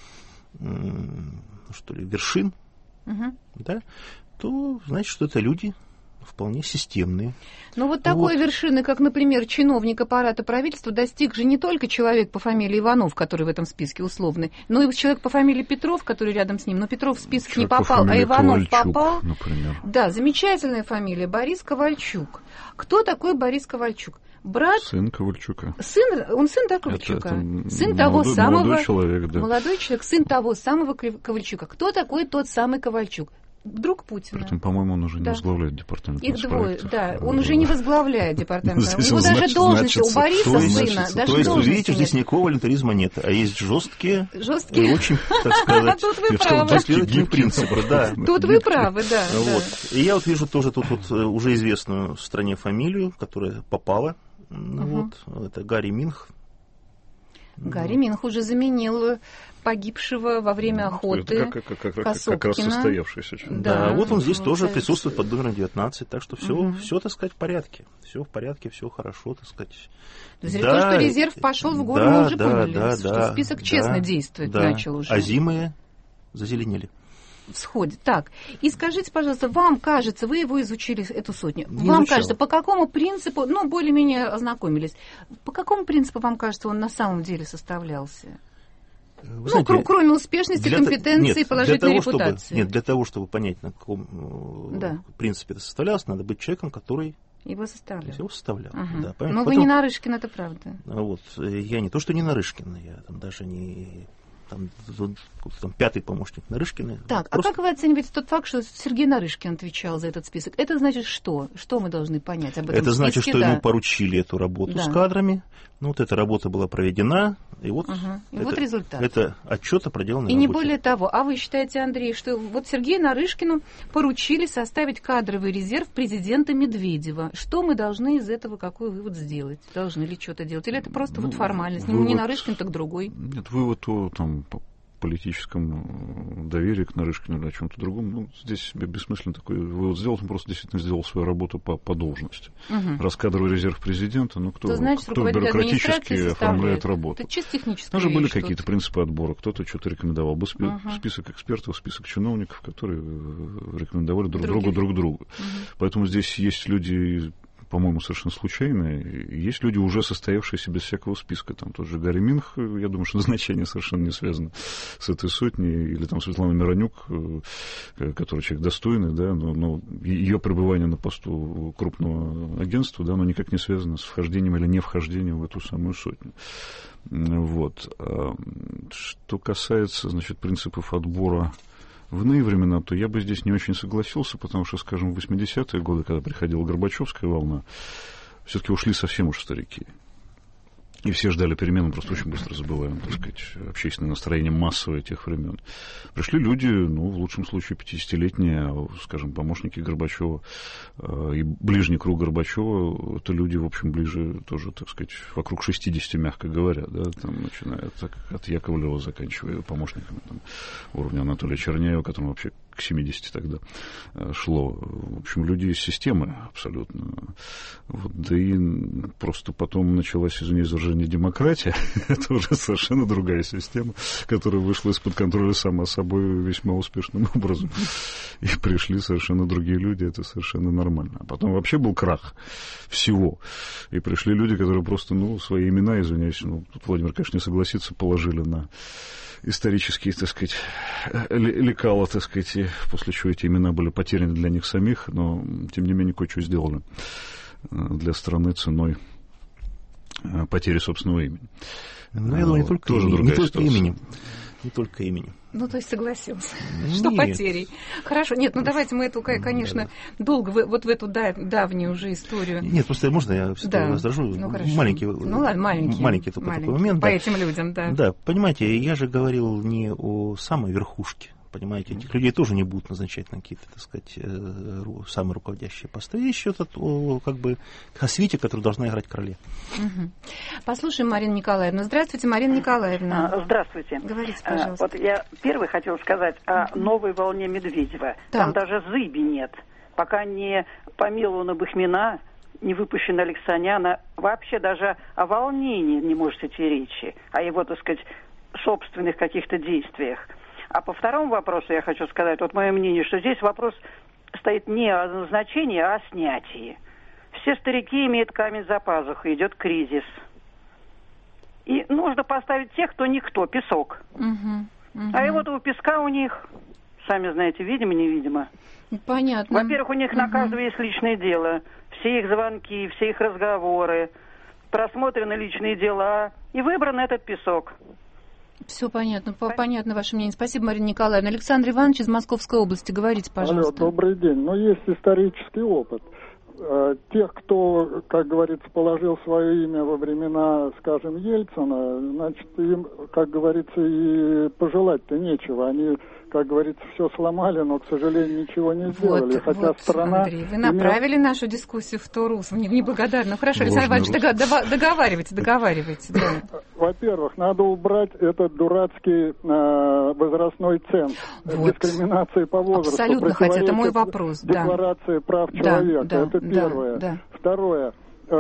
вершин, да, то значит, что это люди вполне системные. Ну вот такой вершины, как, например, чиновник аппарата правительства, достиг же не только человек по фамилии Иванов, который в этом списке условный, но и человек по фамилии Петров, который рядом с ним. Но Петров в список не попал, а Иванов Ковальчук, попал. Например. Да, замечательная фамилия Борис Ковальчук. Кто такой Борис Ковальчук? Брат... Сын Ковальчука. Он сын, да, Ковальчука? Это сын того самого... Молодой человек, да. Молодой человек, сын того самого Ковальчука. Кто такой тот самый Ковальчук? Друг Путина. Притом, по-моему, он уже не возглавляет департамент. Их двое, да. Он уже не возглавляет департамент. У него даже должности, у Бориса сына, даже то есть, вы видите, здесь нет. никакого волонтаризма нет, а есть жесткие и очень, так сказать, тут вы правы. последовательные принципы. Да. Тут вы правы, да. И я вот вижу тоже тут вот уже известную в стране фамилию, которая попала. Это Гарри Минх. Гарри Минх уже заменил погибшего во время охоты как раз состоявшийся. Да, вот он здесь тоже присутствует под номером 19, так что все, так сказать, в порядке. Все в порядке, все хорошо, так сказать. То есть то, что резерв пошел в гору, мы уже поняли, что список честно действовать начал уже. Озимые зазеленели. Всходит. Так, и скажите, пожалуйста, вам кажется, вы его изучили, эту сотню, вам кажется, по какому принципу, более-менее ознакомились, по какому принципу, вам кажется, он на самом деле составлялся? Знаете, кроме успешности, компетенции, положительной репутации. Для того, чтобы понять, на каком принципе это составлялось, надо быть человеком, который его составлял. Да, но вы не Нарышкин, это правда. Я не то, что не Нарышкин, я там даже не... Там 5-й помощник Нарышкина. Так, а как вы оцениваете тот факт, что Сергей Нарышкин отвечал за этот список? Это значит что? Что мы должны понять об этом списке? Это значит, что ему поручили эту работу с кадрами. Вот эта работа была проведена, и вот, вот результат. Это отчет о проделанной работе. И не более того. А вы считаете, Андрей, что вот Сергею Нарышкину поручили составить кадровый резерв президента Медведева? Что мы должны из этого, какой вывод сделать? Должны ли что-то делать? Или это просто формальность? Не Нарышкин, так другой? Нет, вывод там по политическому доверию к Нарышкину или о чем-то другом, здесь бессмысленно такой вывод сделать, он просто действительно сделал свою работу по должности. Раз кадровый резерв президента, кто бюрократически оформляет работу. Это чисто техническая Там же были какие-то принципы отбора, кто-то что-то рекомендовал. Был список экспертов, список чиновников, которые рекомендовали друг другу. Поэтому здесь есть люди, по-моему, совершенно случайные. Есть люди, уже состоявшиеся без всякого списка. Там тот же Гарри Минх, я думаю, что назначение совершенно не связано с этой сотней. Или там Светлана Миронюк, который человек достойный, да, но ее пребывание на посту крупного агентства, да, оно никак не связано с вхождением или не вхождением в эту самую сотню. Что касается, принципов отбора в иные времена, то я бы здесь не очень согласился, потому что, скажем, в 80-е годы, когда приходила Горбачевская волна, все-таки ушли совсем уж старики. И все ждали перемен, просто очень быстро забываем, так сказать, общественное настроение массовое тех времен. Пришли люди, в лучшем случае 50-летние, скажем, помощники Горбачева и ближний круг Горбачева, это люди, в общем, ближе тоже, так сказать, вокруг 60, мягко говоря, да, там, начиная от Яковлева, заканчивая помощниками уровня Анатолия Черняева, которому вообще к 70 тогда шло. В общем, люди из системы абсолютно. Да и просто потом началась, извините за выражение, демократия. Это уже совершенно другая система, которая вышла из-под контроля сама собой весьма успешным образом. И пришли совершенно другие люди, это совершенно нормально. А потом вообще был крах всего. И пришли люди, которые просто, свои имена, извиняюсь, тут Владимир, конечно, не согласится, положили на исторические, так сказать, лекала, так сказать, и после чего эти имена были потеряны для них самих, но, тем не менее, кое-что сделали для страны ценой потери собственного имени. Ну, я думаю, не только имени. Не только имени. Ну, то есть согласился, что потерей. Хорошо, нет, ну давайте мы эту, конечно, долго вот в эту давнюю уже историю. Нет, просто можно я все-таки возражу? Ну, маленький такой момент. По этим людям, да. Да, понимаете, я же говорил не о самой верхушке. Понимаете, этих людей тоже не будут назначать на какие-то, так сказать, самые руководящие посты. Речь идет о свите, которая должна играть короля. Угу. Послушаем Марину Николаевну. Здравствуйте, Марина Николаевна. Здравствуйте. Говорите, пожалуйста. Вот я первый хотела сказать о новой волне Медведева. Там даже зыби нет. Пока не помилована Бахмина, не выпущена Алексаняна, вообще даже о волнении не может идти речи, о его, так сказать, собственных каких-то действиях. А по второму вопросу я хочу сказать, вот мое мнение, что здесь вопрос стоит не о назначении, а о снятии. Все старики имеют камень за пазухой, идет кризис. И нужно поставить тех, кто никто, песок. А и вот у песка у них, сами знаете, видимо-невидимо. Понятно. Во-первых, у них на каждого есть личное дело. Все их звонки, все их разговоры, просмотрены личные дела. И выбран этот песок. Все понятно, понятно ваше мнение. Спасибо, Марина Николаевна. Александр Иванович из Московской области, говорите, пожалуйста. Алло, добрый день. Есть исторический опыт. Тех, кто, как говорится, положил свое имя во времена, скажем, Ельцина, значит, им, как говорится, и пожелать-то нечего. Они, как говорится, все сломали, но, к сожалению, ничего не сделали. Хотя страна... Андрей, вы направили нашу дискуссию в то русло. Неблагодарно. Хорошо, Александр Иванович, договаривайте. Да. Во-первых, надо убрать этот дурацкий возрастной ценз. Дискриминации по возрасту. Абсолютно, хотя это мой вопрос. Декларации прав человека. Это первое. Второе.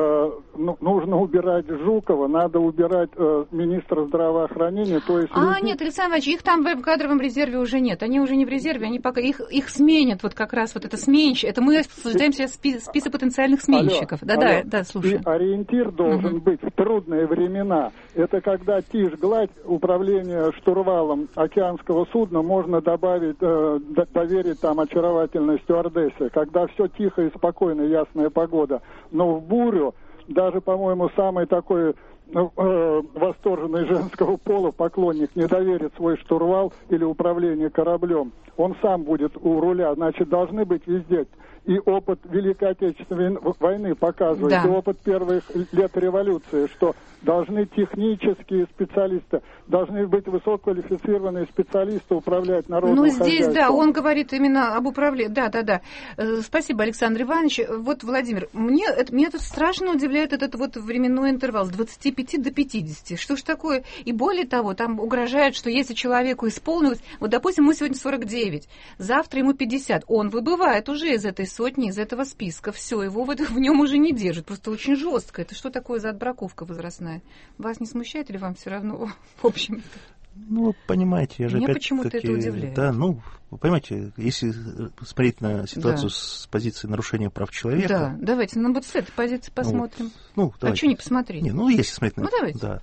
Нужно убирать Жукова, надо убирать министра здравоохранения. То есть нет, Александр Иванович, их там в кадровом резерве уже нет. Они уже не в резерве, они пока их сменят, вот как раз вот это сменщик. Это мы обсуждаем сейчас список потенциальных сменщиков. Да, слушай. И ориентир должен быть в трудные времена. Это когда тишь-гладь управление штурвалом океанского судна можно добавить, доверить там очаровательной стюардессе. Когда все тихо и спокойно, ясная погода. Но в бурю даже, по-моему, самый такой восторженный женского пола поклонник не доверит свой штурвал или управление кораблем. Он сам будет у руля. Значит, должны быть везде. И опыт Великой Отечественной войны показывает, и опыт первых лет революции, что должны технические специалисты, должны быть высококвалифицированные специалисты управлять народным хозяйством. Здесь, он говорит именно об управлении. Да. Спасибо, Александр Иванович. Вот, Владимир, меня тут страшно удивляет этот вот временной интервал с 25 до 50. Что ж такое? И более того, там угрожают, что если человеку исполнилось, вот, допустим, ему сегодня 49, завтра ему 50, он выбывает уже из этой сотни, из этого списка. Все, его в нем уже не держат. Просто очень жестко. Это что такое за отбраковка возрастная? Вас не смущает или вам все равно, в общем? Понимаете, я же меня почему-то это удивляет. Да, вы понимаете, если смотреть на ситуацию с позиции нарушения прав человека... Да, давайте, вот с этой позиции посмотрим. А что не посмотреть? Если смотреть на... давайте. Да.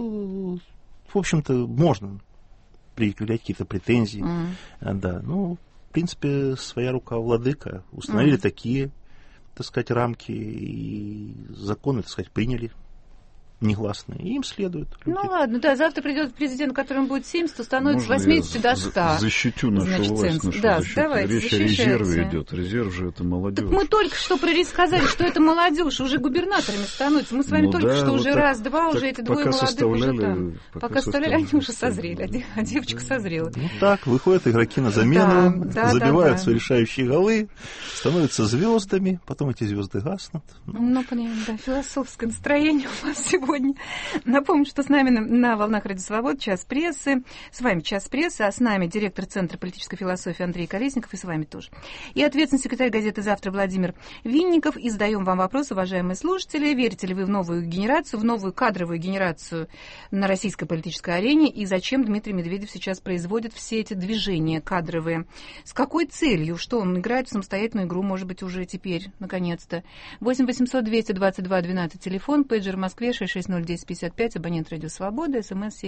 В общем-то, можно предъявлять какие-то претензии. Да, в принципе, своя рука владыка. Установили такие, так сказать, рамки, и законы, так сказать, приняли негласные, и им следует. Ладно, завтра придет президент, которому будет 70, то становится 80 до 100. Защитю нашу власть, речь о резерве идет. Резерв же это молодежь. Так мы только что сказали, что это молодежь, уже губернаторами становятся. Мы с вами только что уже раз-два, уже эти двое молодых уже там. Пока составляли, они уже созрели, а девочка созрела. Выходят игроки на замену, забивают свои решающие голы, становятся звездами, потом эти звезды гаснут. Понятно, философское настроение у вас сегодня. Напомню, что с нами на волнах Радио Свобода «Час прессы». С вами «Час прессы», а с нами директор Центра политической философии Андрей Колесников, и с вами тоже. И ответственный секретарь газеты «Завтра» Владимир Винников. И задаем вам вопрос, уважаемые слушатели. Верите ли вы в новую генерацию, в новую кадровую генерацию на российской политической арене? И зачем Дмитрий Медведев сейчас производит все эти движения кадровые? С какой целью? Что он играет в самостоятельную игру, может быть, уже теперь, наконец-то? 8 800 222 12, телефон, пейджер в Москве 660-1055, абонент Радио Свобода, СМС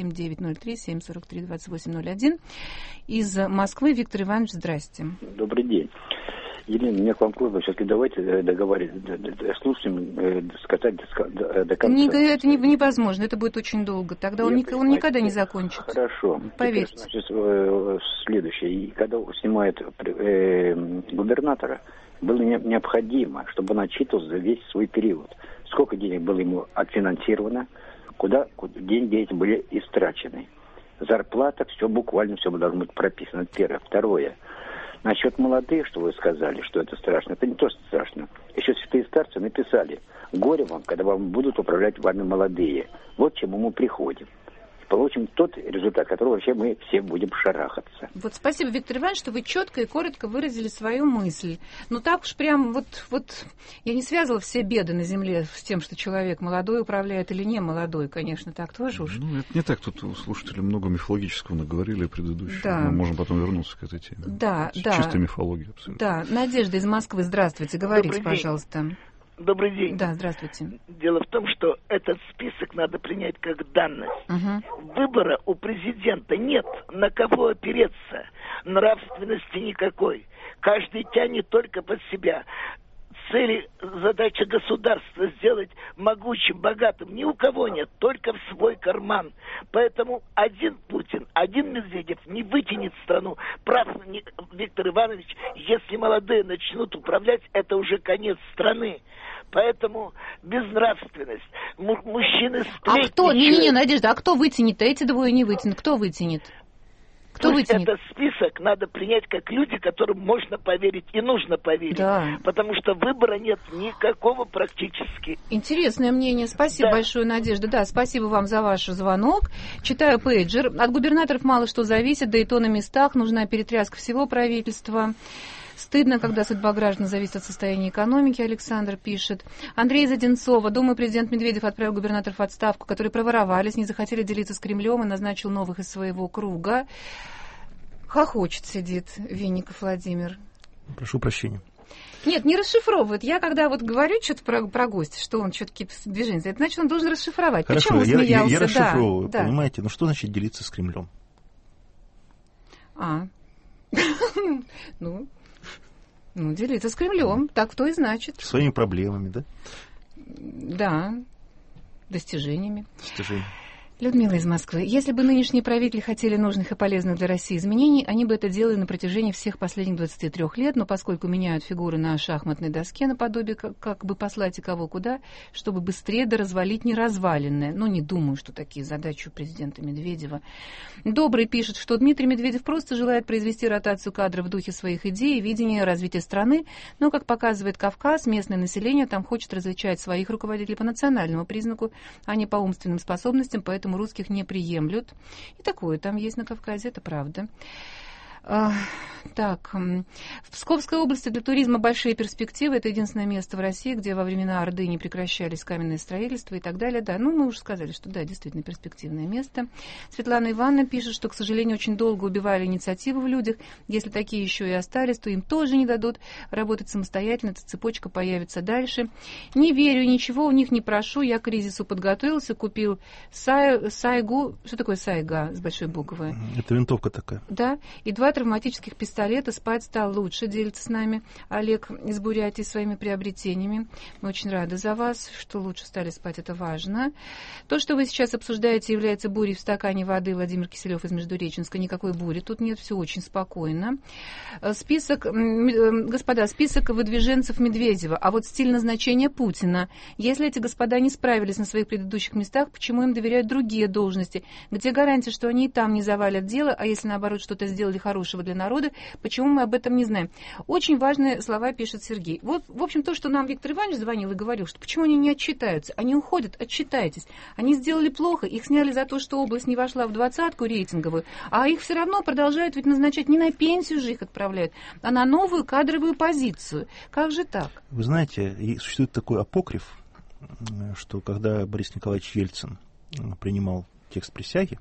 7903-743-2801. Из Москвы Виктор Иванович, здрасте. Добрый день. Елена, мне к вам просьба, все-таки давайте договариваться, слушаем, сказать до конца. Это невозможно, это будет очень долго. Тогда он никогда не закончится. Хорошо. Поверьте. Теперь, значит, следующее. Когда снимают губернатора, было необходимо, чтобы он отчитывался за весь свой период. Сколько денег было ему отфинансировано, куда деньги эти были истрачены. Зарплата, все буквально, все должно быть прописано. Это первое. Второе. Насчет молодых, что вы сказали, что это страшно, это не то, что страшно. Еще святые старцы написали: горе вам, когда вам будут управлять вами молодые. Вот к чему мы приходим. Получим тот результат, которого вообще мы все будем шарахаться. Вот спасибо, Виктор Иванович, что вы четко и коротко выразили свою мысль. Ну так уж прям вот я не связывала все беды на земле с тем, что человек молодой управляет или не молодой, конечно, так тоже уж. Ну, это не так, тут у слушателей много мифологического наговорили предыдущего. Да. Мы можем потом вернуться к этой теме. Да, Чистая мифология абсолютно. Да, Надежда из Москвы, здравствуйте, говорите, пожалуйста. Добрый день. Да, здравствуйте. Дело в том, что этот список надо принять как данность. Выбора у президента нет. На кого опереться? Нравственности никакой. Каждый тянет только под себя. Цели, задача государства сделать могучим, богатым ни у кого нет, только в свой карман. Поэтому один Путин, один Медведев не вытянет страну. Прав Виктор Иванович, если молодые начнут управлять, это уже конец страны. Поэтому безнравственность. Мужчины сплетничают. А кто? Не, Надежда, а кто вытянет? Эти двое не вытянут. Кто вытянет? Кто вытянет? Этот список надо принять как люди, которым можно поверить и нужно поверить. Да. Потому что выбора нет никакого практически. Интересное мнение. Спасибо большое, Надежда. Да, спасибо вам за ваш звонок. Читаю пейджер. От губернаторов мало что зависит, да и то на местах. Нужна перетряска всего правительства. Стыдно, когда судьба граждан зависит от состояния экономики, Александр пишет. Андрей из Одинцова. Думаю, президент Медведев отправил губернаторов в отставку, которые проворовались, не захотели делиться с Кремлем и назначил новых из своего круга. Хохочет сидит Винников Владимир. Прошу прощения. Нет, не расшифровывает. Я когда вот говорю что-то про гостя, что он что-то какие-то движения, это значит, он должен расшифровать. Хорошо, почему смеялся? Я расшифровываю, понимаете? Ну что значит делиться с Кремлем? Ну, делиться с Кремлем, так то и значит. Своими проблемами, да? Да, достижениями. Людмила из Москвы. Если бы нынешние правители хотели нужных и полезных для России изменений, они бы это делали на протяжении всех последних 23 лет, но поскольку меняют фигуры на шахматной доске наподобие как бы послать и кого куда, чтобы быстрее развалить неразваленное. Но не думаю, что такие задачи у президента Медведева. Добрый пишет, что Дмитрий Медведев просто желает произвести ротацию кадров в духе своих идей и видения развития страны, но, как показывает Кавказ, местное население там хочет различать своих руководителей по национальному признаку, а не по умственным способностям, поэтому русских не приемлют. И такое там есть на Кавказе, это правда. Так, в Псковской области для туризма большие перспективы. Это единственное место в России, где во времена Орды не прекращались каменные строительства и так далее. Да, мы уже сказали, что да, действительно перспективное место. Светлана Ивановна пишет, что, к сожалению, очень долго убивали инициативу в людях. Если такие еще и остались, то им тоже не дадут работать самостоятельно. Эта цепочка появится дальше. Не верю, ничего у них не прошу. Я к кризису подготовился, купил сайгу. Что такое сайга с большой буквы? Это винтовка такая. Да, и 2 травматических пистолета, спать стал лучше, делится с нами Олег из Бурятии своими приобретениями. Мы очень рады за вас, что лучше стали спать, это важно. То, что вы сейчас обсуждаете, является бурей в стакане воды. Владимир Киселев из Междуреченска. Никакой бури тут нет, все очень спокойно. Список выдвиженцев Медведева, а вот стиль назначения Путина. Если эти господа не справились на своих предыдущих местах, почему им доверяют другие должности? Где гарантия, что они и там не завалят дело, а если наоборот что-то сделали хорошего для народа, почему мы об этом не знаем? Очень важные слова пишет Сергей. Вот, в общем, то, что нам Виктор Иванович звонил и говорил, что почему они не отчитаются? Они уходят, отчитайтесь. Они сделали плохо, их сняли за то, что область не вошла в 20-ку рейтинговую, а их все равно продолжают ведь назначать, не на пенсию же их отправляют, а на новую кадровую позицию. Как же так? Вы знаете, существует такой апокриф, что когда Борис Николаевич Ельцин принимал текст присяги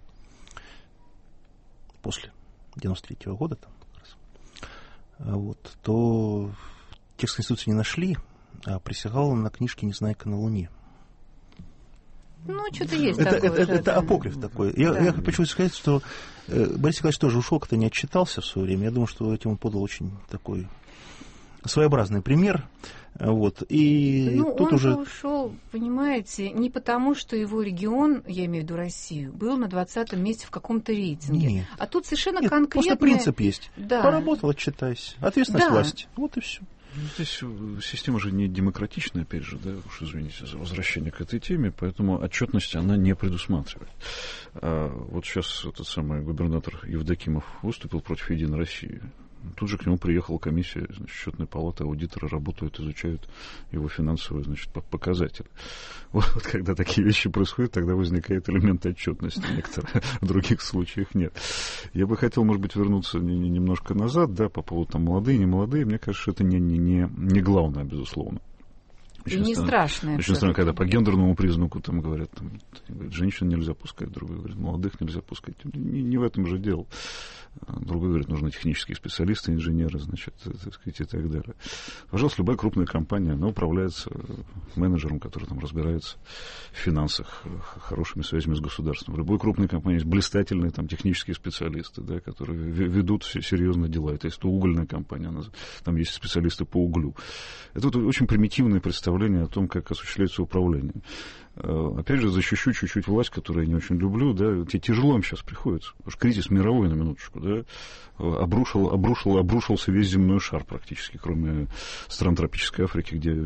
после 93-го года, там, как раз, то текст Конституции не нашли, а присягал на книжке «Незнайка на Луне». Ну, что-то есть такое. Это апокриф такой. Я хочу сказать, что Борис Николаевич тоже ушел, как-то не отчитался в свое время. Я думаю, что этим он подал очень такой своеобразный пример. Вот. И тут он уже ушел, понимаете, не потому, что его регион, я имею в виду Россию, был на 20-м месте в каком-то рейтинге. Нет. А тут совершенно Нет, конкретно... Просто принцип есть. Да. Поработал, отчитайся. Ответственность власти. Вот и все. Здесь система же не демократичная, опять же, да, уж извините за возвращение к этой теме, поэтому отчетность она не предусматривает. Вот сейчас этот самый губернатор Евдокимов выступил против «Единой России». Тут же к нему приехала комиссия, значит, счетной палаты, аудиторы работают, изучают его финансовые, значит, показатели. Вот когда такие вещи происходят, тогда возникает элемент отчетности. Некоторых в других случаях нет. Я бы хотел, может быть, вернуться немножко назад, да, по поводу там молодые, не молодые. Мне кажется, что это не главное, безусловно. И не страшно. Очень странно, когда по гендерному признаку там говорят, женщин нельзя пускать, другой говорит, молодых нельзя пускать. Не в этом же дело. Другой говорит, нужны технические специалисты, инженеры, значит, так сказать, и так далее. Пожалуйста, любая крупная компания, она управляется менеджером, который там разбирается в финансах, хорошими связями с государством. В любой крупной компании есть блистательные там технические специалисты, да, которые ведут серьезные дела. Это если угольная компания, там есть специалисты по углю. Это вот очень примитивное представление о том, как осуществляется управление. Опять же, защищу чуть-чуть власть, которую я не очень люблю, да, тебе тяжело им сейчас приходится, потому что кризис мировой, на минуточку, да, обрушился весь земной шар практически, кроме стран тропической Африки, где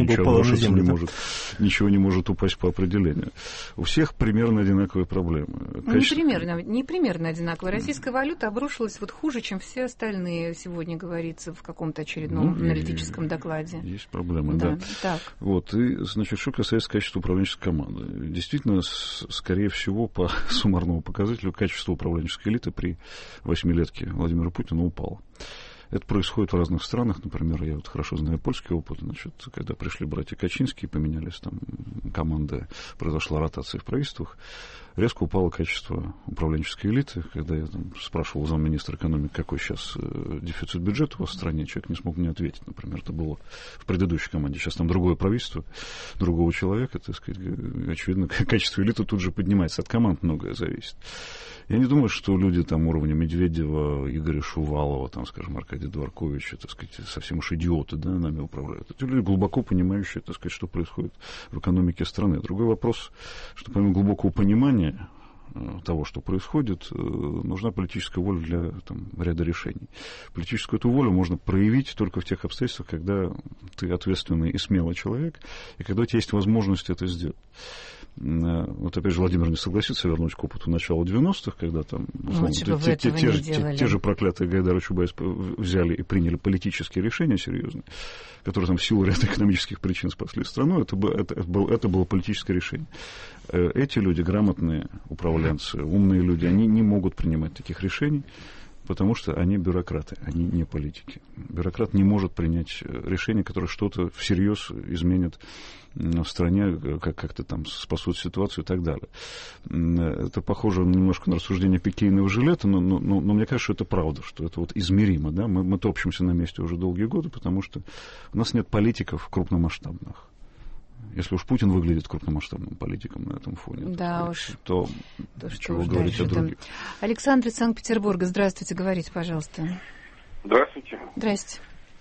ничего не может упасть по определению. У всех примерно одинаковые проблемы. Не примерно одинаковые. Российская валюта обрушилась вот хуже, чем все остальные, сегодня говорится в каком-то очередном аналитическом докладе. Есть проблемы, да. Так. Вот, и, значит, что касается качества управленческой команды. Действительно, скорее всего, по суммарному показателю, качество управленческой элиты при 8-летке Владимира Путина упало. Это происходит в разных странах. Например, я вот хорошо знаю польский опыт. Значит, когда пришли братья Качинские, поменялись там команды, произошла ротация в правительствах, резко упало качество управленческой элиты. Когда я там спрашивал замминистра экономики, какой сейчас дефицит бюджета у вас в стране, человек не смог мне ответить. Например, это было в предыдущей команде. Сейчас там другое правительство, другого человека, так сказать, очевидно, качество элиты тут же поднимается. От команд многое зависит. Я не думаю, что люди там уровня Медведева, Игоря Шувалова, там, скажем, Аркадия Дворковича, так сказать, совсем уж идиоты, да, нами управляют. Это люди глубоко понимающие, так сказать, что происходит в экономике страны. Другой вопрос, что помимо глубокого понимания того, что происходит, нужна политическая воля для там, ряда решений. Политическую эту волю можно проявить только в тех обстоятельствах, когда ты ответственный и смелый человек, и когда у тебя есть возможность это сделать. Вот опять же Владимир не согласится вернуть к опыту начала 90-х, когда там те же проклятые Гайдар и Чубайс взяли и приняли политические решения серьезные, которые там в силу ряда экономических причин спасли страну. Это было политическое решение. Эти люди, грамотные управленцы, умные люди, они не могут принимать таких решений, потому что они бюрократы, они не политики. Бюрократ не может принять решение, которое что-то всерьез изменит в стране, как-то там спасут ситуацию и так далее. Это похоже немножко на рассуждение пикейного жилета, но мне кажется, что это правда, что это вот измеримо. Да? Мы топчемся на месте уже долгие годы, потому что у нас нет политиков крупномасштабных. Если уж Путин выглядит крупномасштабным политиком на этом фоне, да то чего говорить о других. Александр из Санкт-Петербурга, здравствуйте, говорите, пожалуйста. Здравствуйте. Здрасте.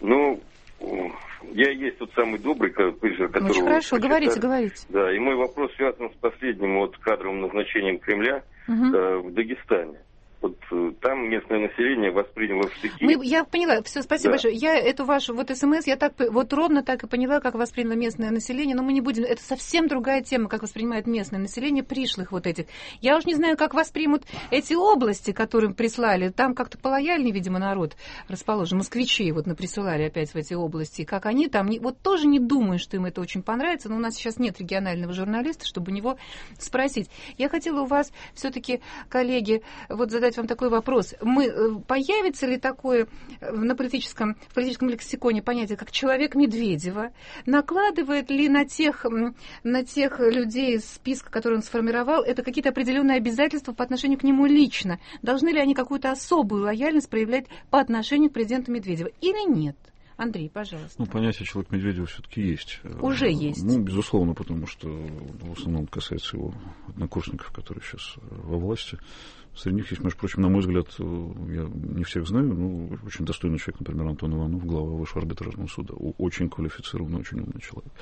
Я есть тот самый добрый, который... Очень хорошо, говорите. Да, и мой вопрос связан с последним кадровым назначением Кремля в Дагестане. Вот там местное население восприняло в штыки. Я поняла, все, спасибо большое. Я эту вашу СМС, я ровно так и поняла, как восприняло местное население, но мы не будем, это совсем другая тема, как воспринимает местное население пришлых этих. Я уж не знаю, как воспримут эти области, которым прислали, там как-то полояльный, видимо, народ расположен, москвичи присылали опять в эти области, как они там, тоже не думаю, что им это очень понравится, но у нас сейчас нет регионального журналиста, чтобы у него спросить. Я хотела у вас все-таки, коллеги, задать вам такой вопрос. Появится ли такое в политическом лексиконе понятие, как человек Медведева? Накладывает ли на тех людей из списка, который он сформировал, это какие-то определенные обязательства по отношению к нему лично? Должны ли они какую-то особую лояльность проявлять по отношению к президенту Медведеву? Или нет? Андрей, пожалуйста. Ну, понятие человек Медведева все-таки есть. Уже есть. Ну, безусловно, потому что в основном касается его однокурсников, которые сейчас во власти. Среди них есть, между прочим, на мой взгляд, я не всех знаю, но очень достойный человек, например, Антон Иванов, глава Высшего арбитражного суда. Очень квалифицированный, очень умный человек.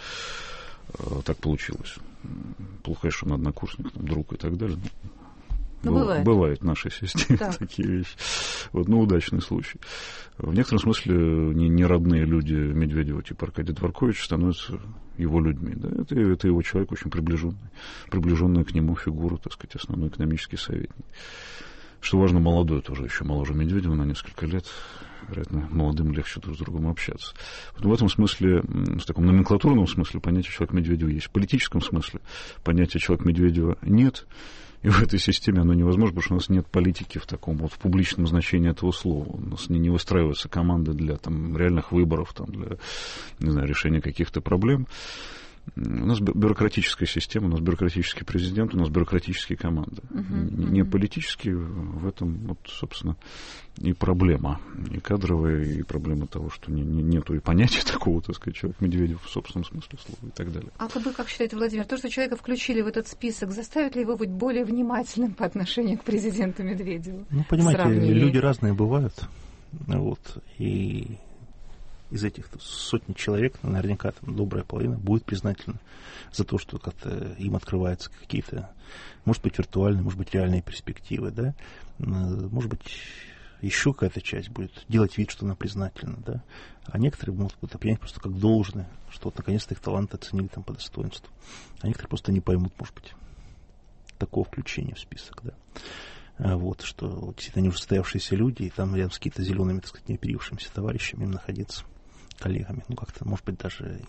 Так получилось. Плохо, что он однокурсник, там, друг и так далее. Бывает в нашей системе такие вещи. Вот, ну, удачный случай. В некотором смысле не родные люди Медведева, типа Аркадий Дворкович, становятся его людьми. Да? Это его человек очень приближенная к нему фигура, так сказать, основной экономический советник. Что важно, молодой тоже, еще моложе Медведева на несколько лет. Вероятно, молодым легче друг с другом общаться. Вот в этом смысле, в таком номенклатурном смысле, понятие человек Медведева есть. В политическом смысле понятия человек Медведева нет. И в этой системе оно невозможно, потому что у нас нет политики в таком вот в публичном значении этого слова. У нас не выстраиваются команды для там, реальных выборов, там, для, не знаю, решения каких-то проблем. У нас бюрократическая система, у нас бюрократический президент, у нас бюрократические команды. Не политические, в этом, вот, собственно, и проблема. И кадровая, и проблема того, что нету и понятия такого, так сказать, человек Медведев в собственном смысле слова и так далее. А вы как считаете, Владимир, то, что человека включили в этот список, заставит ли его быть более внимательным по отношению к президенту Медведеву? Ну, понимаете, люди разные бывают. Вот, и из этих сотни человек, наверняка там добрая половина будет признательна за то, что как-то им открываются какие-то, может быть, виртуальные, может быть, реальные перспективы, да, может быть, еще какая-то часть будет делать вид, что она признательна, да, а некоторые могут это принять просто как должное, что вот наконец-то их таланты оценили там по достоинству, а некоторые просто не поймут, может быть, такого включения в список, да. Вот, что вот, действительно они уже состоявшиеся люди, и там рядом с какими-то зелеными, так сказать, неоперившимися товарищами им находиться, коллегами, ну, как-то, может быть, даже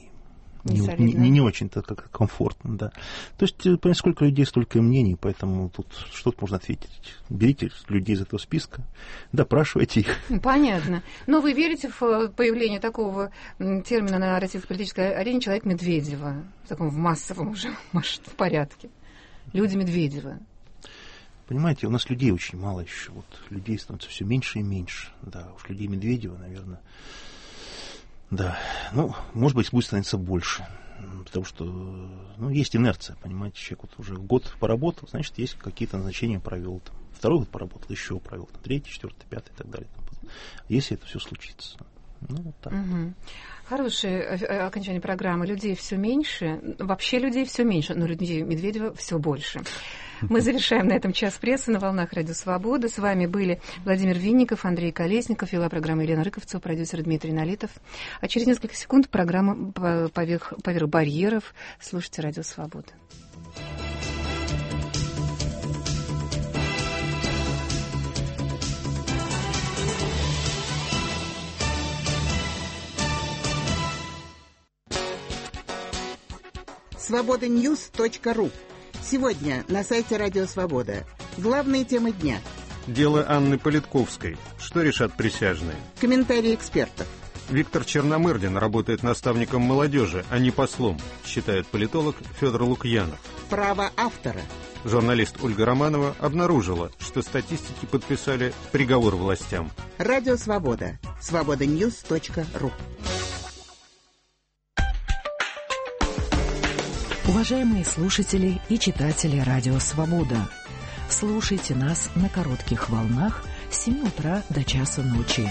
не очень-то как комфортно, да. То есть, понимаете, сколько людей, столько и мнений, поэтому тут что-то можно ответить. Берите людей из этого списка, допрашивайте их. Понятно. Но вы верите в появление такого термина на российской политической арене «человек Медведева», в таком в массовом уже в порядке? Люди Медведева. Понимаете, у нас людей очень мало еще. Вот людей становится все меньше и меньше. Да, уж людей Медведева, наверное. Да, ну, может быть, будет становиться больше, потому что, ну, есть инерция, понимаете, человек вот уже год поработал, значит, есть какие-то назначения провел, там, второй год поработал, еще провел, там, третий, четвертый, пятый и так далее, там, если это все случится. Ну, вот так. Хорошее окончание программы. Людей все меньше, вообще людей все меньше, но людей Медведева все больше. Мы завершаем на этом час прессы на волнах Радио Свобода. С вами были Владимир Винников, Андрей Колесников, вела программу Елена Рыковцева, продюсер Дмитрий Налитов. А через несколько секунд программа «Поверх барьеров». Слушайте Радио Свобода. Свобода-Ньюс.ру. Сегодня на сайте Радио Свобода. Главные темы дня. Дело Анны Политковской. Что решат присяжные? Комментарии экспертов. Виктор Черномырдин работает наставником молодежи, а не послом, считает политолог Федор Лукьянов. Право автора. Журналист Ольга Романова обнаружила, что статистики подписали приговор властям. Радио Свобода. Свобода-Ньюс.ру. Уважаемые слушатели и читатели Радио Свобода, слушайте нас на коротких волнах с 7 утра до часа ночи.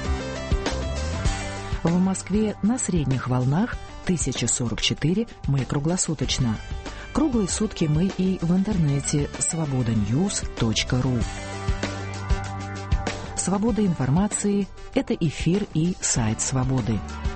В Москве на средних волнах 1044 мы круглосуточно. Круглые сутки мы и в интернете свобода-ньюс.ру. Свобода информации – это эфир и сайт Свободы.